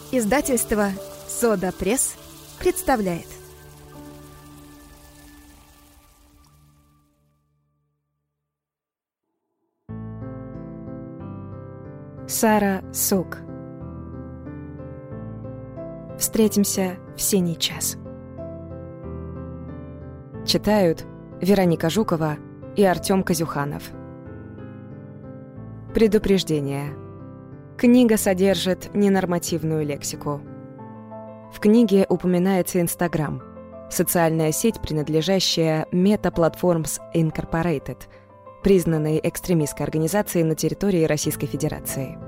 Издательство «Сода Пресс» представляет. Сара Сук. Встретимся в синий час. Читают Вероника Жукова и Артём Козюханов. Предупреждение. Книга содержит ненормативную лексику. В книге упоминается Инстаграм, социальная сеть, принадлежащая Meta Platforms Incorporated, признанной экстремистской организацией на территории Российской Федерации.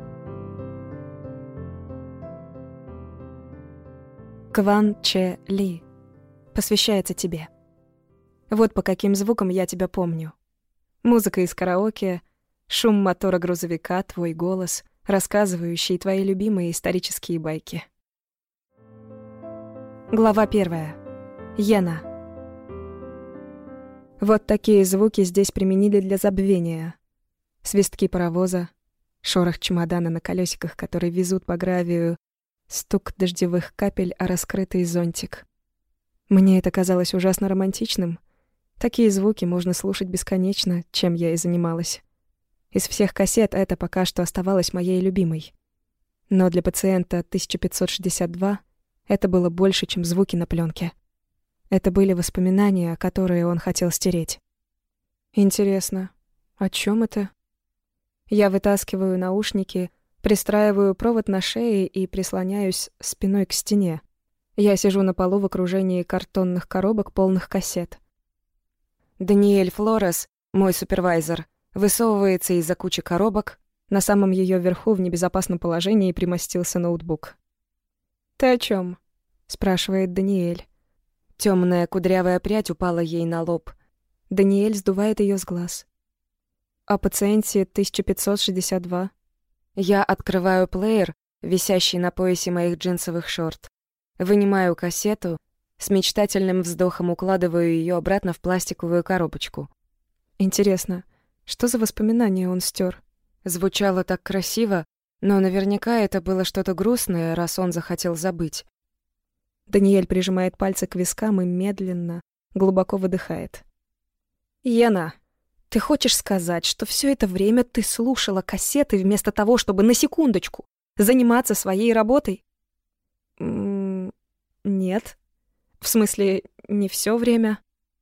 Кван Че Ли. Посвящается тебе. Вот по каким звукам я тебя помню. Музыка из караоке, шум мотора грузовика, твой голос, рассказывающий твои любимые исторические байки. Глава 1. Йена. Вот такие звуки здесь применили для забвения. Свистки паровоза, шорох чемодана на колесиках, которые везут по гравию, стук дождевых капель о раскрытый зонтик. Мне это казалось ужасно романтичным. Такие звуки можно слушать бесконечно, чем я и занималась. Из всех кассет это пока что оставалось моей любимой. Но для пациента 1562 это было больше, чем звуки на пленке. Это были воспоминания, которые он хотел стереть. Интересно, о чем это? Я вытаскиваю наушники, пристраиваю провод на шее и прислоняюсь спиной к стене. Я сижу на полу в окружении картонных коробок, полных кассет. Даниэль Флорес, мой супервайзер, высовывается из-за кучи коробок. На самом ее верху в небезопасном положении примостился ноутбук. «Ты о чем? Спрашивает Даниэль. Темная кудрявая прядь упала ей на лоб. Даниэль сдувает ее с глаз. О пациенте 1562. Я открываю плеер, висящий на поясе моих джинсовых шорт. Вынимаю кассету, с мечтательным вздохом укладываю ее обратно в пластиковую коробочку. Интересно, что за воспоминания он стер? Звучало так красиво, но наверняка это было что-то грустное, раз он захотел забыть. Даниэль прижимает пальцы к вискам и медленно, глубоко выдыхает. «Йена, ты хочешь сказать, что все это время ты слушала кассеты вместо того, чтобы на секундочку заниматься своей работой?» «Нет. В смысле, не все время.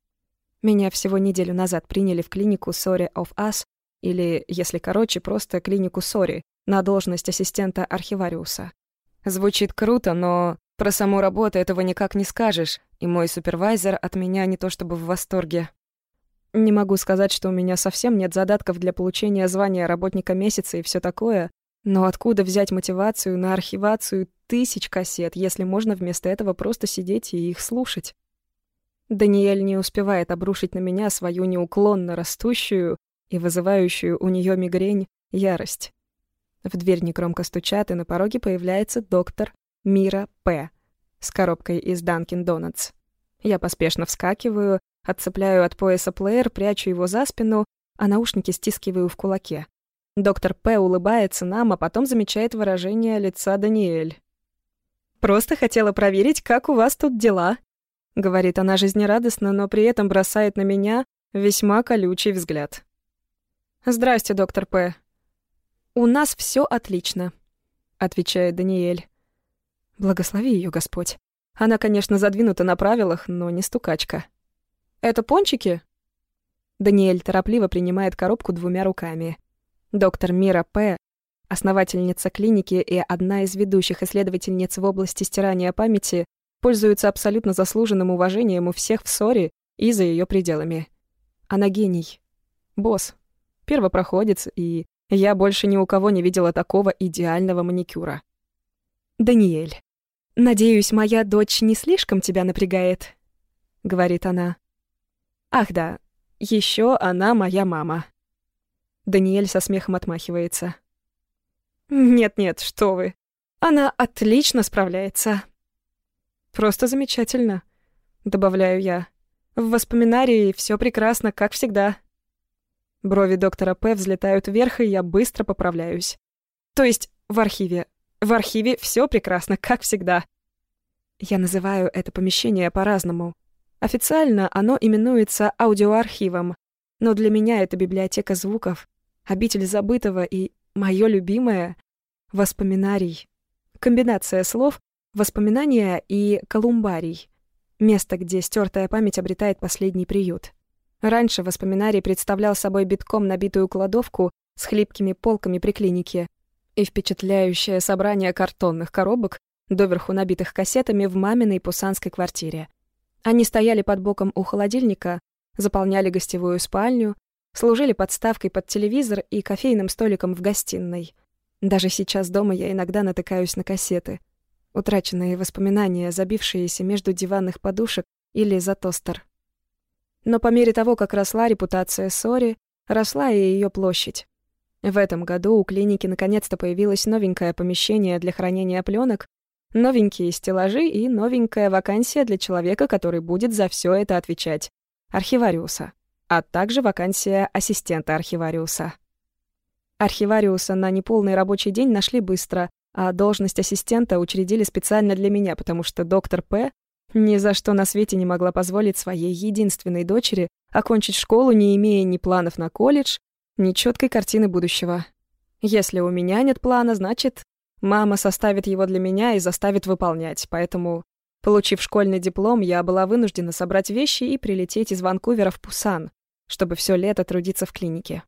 Меня всего неделю назад приняли в клинику Sorry of Us, или, если короче, просто клинику Sorry, на должность ассистента архивариуса. Звучит круто, но про саму работу этого никак не скажешь, и мой супервайзер от меня не то чтобы в восторге. Не могу сказать, что у меня совсем нет задатков для получения звания работника месяца и все такое, но откуда взять мотивацию на архивацию 1000 кассет, если можно вместо этого просто сидеть и их слушать? Даниэль не успевает обрушить на меня свою неуклонно растущую и вызывающую у нее мигрень ярость. В дверь негромко стучат, и на пороге появляется доктор Мира П. с коробкой из Dunkin' Donuts. Я поспешно вскакиваю, отцепляю от пояса плеер, прячу его за спину, а наушники стискиваю в кулаке. Доктор П. улыбается нам, а потом замечает выражение лица Даниэль. «Просто хотела проверить, как у вас тут дела», — говорит она жизнерадостно, но при этом бросает на меня весьма колючий взгляд. «Здрасте, доктор П. У нас все отлично», — отвечает Даниэль. Благослови ее Господь. Она, конечно, задвинута на правилах, но не стукачка. «Это пончики?» Даниэль торопливо принимает коробку 2 руками. Доктор Мира П., основательница клиники и одна из ведущих исследовательниц в области стирания памяти, пользуется абсолютно заслуженным уважением у всех в ссоре и за ее пределами. Она гений. Босс. Первопроходец, и я больше ни у кого не видела такого идеального маникюра. «Даниэль, надеюсь, моя дочь не слишком тебя напрягает?» — говорит она. «Ах да, еще она моя мама». Даниэль со смехом отмахивается. «Нет-нет, что вы. Она отлично справляется». «Просто замечательно», — добавляю я. «В воспоминании все прекрасно, как всегда». Брови доктора П. взлетают вверх, и я быстро поправляюсь. То есть в архиве В архиве все прекрасно, как всегда. Я называю это помещение по-разному. Официально оно именуется аудиоархивом, но для меня это библиотека звуков, обитель забытого и мое любимое — воспоминарий. Комбинация слов «воспоминания» и «колумбарий» — место, где стертая память обретает последний приют. Раньше воспоминарий представлял собой битком набитую кладовку с хлипкими полками при клинике и впечатляющее собрание картонных коробок, доверху набитых кассетами в маминой пусанской квартире. Они стояли под боком у холодильника, заполняли гостевую спальню, служили подставкой под телевизор и кофейным столиком в гостиной. Даже сейчас дома я иногда натыкаюсь на кассеты. Утраченные воспоминания, забившиеся между диванных подушек или за тостер. Но по мере того, как росла репутация Сори, росла и ее площадь. В этом году у клиники наконец-то появилось новенькое помещение для хранения пленок, новенькие стеллажи и новенькая вакансия для человека, который будет за все это отвечать — архивариуса, а также вакансия ассистента архивариуса. Архивариуса на неполный рабочий день нашли быстро, а должность ассистента учредили специально для меня, потому что доктор П. ни за что на свете не могла позволить своей единственной дочери окончить школу, не имея ни планов на колледж, ни четкой картины будущего. Если у меня нет плана, значит, мама составит его для меня и заставит выполнять, поэтому, получив школьный диплом, я была вынуждена собрать вещи и прилететь из Ванкувера в Пусан, чтобы все лето трудиться в клинике.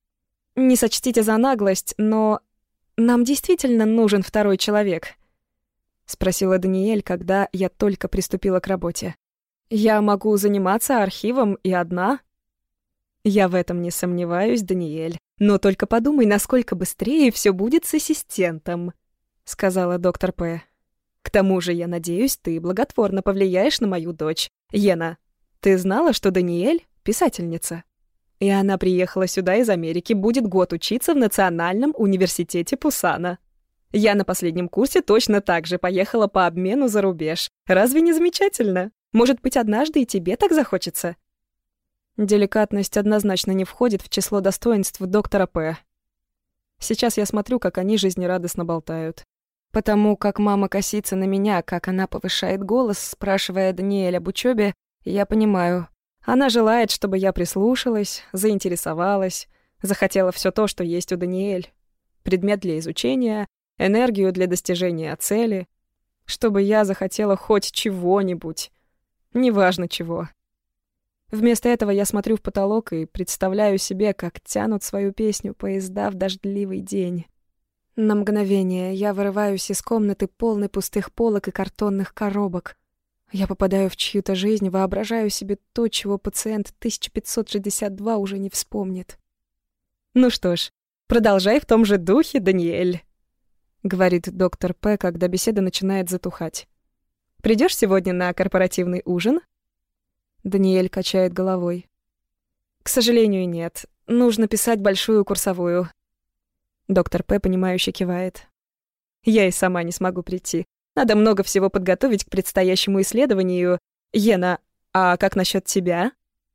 Не сочтите за наглость, но нам действительно нужен второй человек —— спросила Даниэль, когда я только приступила к работе. «Я могу заниматься архивом и одна?» «Я в этом не сомневаюсь, Даниэль, но только подумай, насколько быстрее все будет с ассистентом», — сказала доктор П. «К тому же, я надеюсь, ты благотворно повлияешь на мою дочь. Йена, ты знала, что Даниэль — писательница? И она приехала сюда из Америки, будет год учиться в Национальном университете Пусана. Я на последнем курсе точно так же поехала по обмену за рубеж. Разве не замечательно? Может быть, однажды и тебе так захочется?» Деликатность однозначно не входит в число достоинств доктора П. Сейчас я смотрю, как они жизнерадостно болтают. Потому как мама косится на меня, как она повышает голос, спрашивая Даниэль об учебе, я понимаю. Она желает, чтобы я прислушалась, заинтересовалась, захотела все то, что есть у Даниэль. Предмет для изучения, энергию для достижения цели. Чтобы я захотела хоть чего-нибудь. Неважно чего. Вместо этого я смотрю в потолок и представляю себе, как тянут свою песню поезда в дождливый день. На мгновение я вырываюсь из комнаты, полной пустых полок и картонных коробок. Я попадаю в чью-то жизнь, воображаю себе то, чего пациент 1562 уже не вспомнит. «Ну что ж, продолжай в том же духе, Даниэль», — говорит доктор П., когда беседа начинает затухать. «Придёшь сегодня на корпоративный ужин?» Даниэль качает головой. «К сожалению, нет. Нужно писать большую курсовую». Доктор П. понимающе кивает. «Я и сама не смогу прийти. Надо много всего подготовить к предстоящему исследованию. Йена, а как насчет тебя?»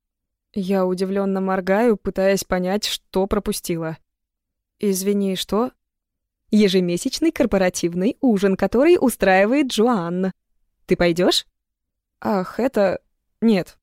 Я удивленно моргаю, пытаясь понять, что пропустила. «Извини, что?» «Ежемесячный корпоративный ужин, который устраивает Джоанна. Ты пойдешь?» «Ах, это... Нет».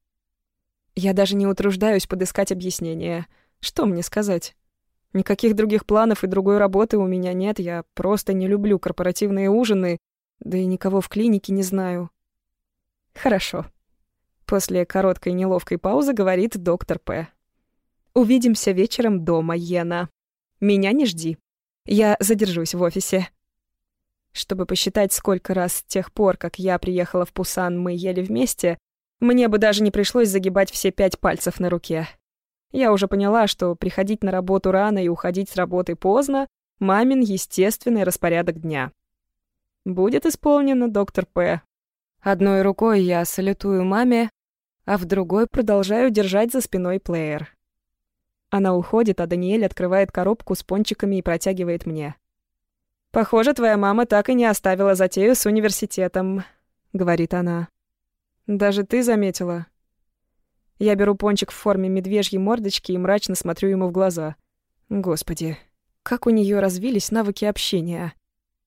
Я даже не утруждаюсь подыскать объяснение. Что мне сказать? Никаких других планов и другой работы у меня нет, я просто не люблю корпоративные ужины, да и никого в клинике не знаю. «Хорошо». После короткой неловкой паузы говорит доктор П. «Увидимся вечером дома, Йена. Меня не жди. Я задержусь в офисе». Чтобы посчитать, сколько раз с тех пор, как я приехала в Пусан, мы ели вместе, мне бы даже не пришлось загибать все 5 пальцев на руке. Я уже поняла, что приходить на работу рано и уходить с работы поздно — мамин естественный распорядок дня. Будет исполнено, доктор П. Одной рукой я салютую маме, а в другой продолжаю держать за спиной плеер. Она уходит, а Даниэль открывает коробку с пончиками и протягивает мне. «Похоже, твоя мама так и не оставила затею с университетом», — говорит она. «Даже ты заметила?» Я беру пончик в форме медвежьей мордочки и мрачно смотрю ему в глаза. Господи, как у нее развились навыки общения.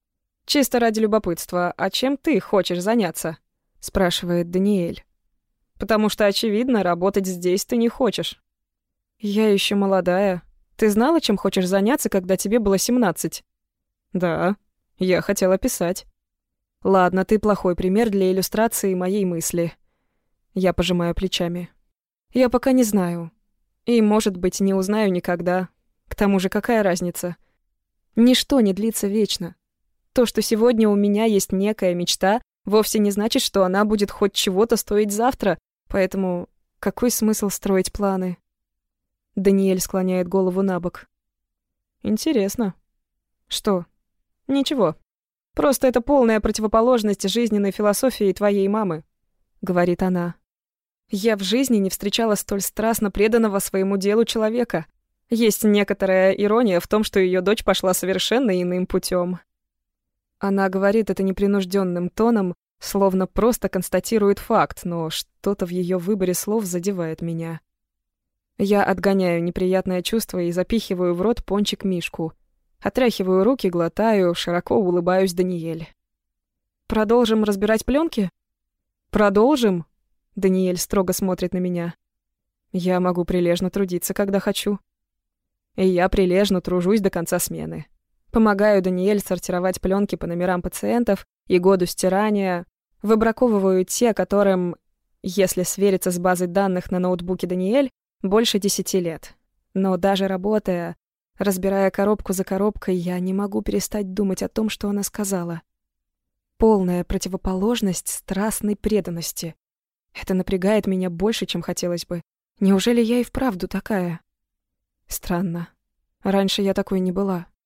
«Чисто ради любопытства, а чем ты хочешь заняться?» — спрашивает Даниэль. «Потому что, очевидно, работать здесь ты не хочешь». «Я еще молодая. Ты знала, чем хочешь заняться, когда тебе было 17?» «Да, я хотела писать». «Ладно, ты плохой пример для иллюстрации моей мысли». Я пожимаю плечами. «Я пока не знаю. И, может быть, не узнаю никогда. К тому же, какая разница? Ничто не длится вечно. То, что сегодня у меня есть некая мечта, вовсе не значит, что она будет хоть чего-то стоить завтра, поэтому какой смысл строить планы?» Даниэль склоняет голову набок. «Интересно». «Что?» «Ничего. Просто это полная противоположность жизненной философии твоей мамы», — говорит она. «Я в жизни не встречала столь страстно преданного своему делу человека. Есть некоторая ирония в том, что ее дочь пошла совершенно иным путем». Она говорит это непринужденным тоном, словно просто констатирует факт, но что-то в ее выборе слов задевает меня. Я отгоняю неприятное чувство и запихиваю в рот пончик Мишку. Отряхиваю руки, глотаю, широко улыбаюсь Даниэль. «Продолжим разбирать пленки?» «Продолжим?» Даниэль строго смотрит на меня. «Я могу прилежно трудиться, когда хочу». И я прилежно тружусь до конца смены. Помогаю Даниэль сортировать пленки по номерам пациентов и году стирания, выбраковываю те, которым, если свериться с базой данных на ноутбуке Даниэль, больше 10 лет. Но даже работая, разбирая коробку за коробкой, я не могу перестать думать о том, что она сказала. Полная противоположность страстной преданности. Это напрягает меня больше, чем хотелось бы. Неужели я и вправду такая? Странно. Раньше я такой не была.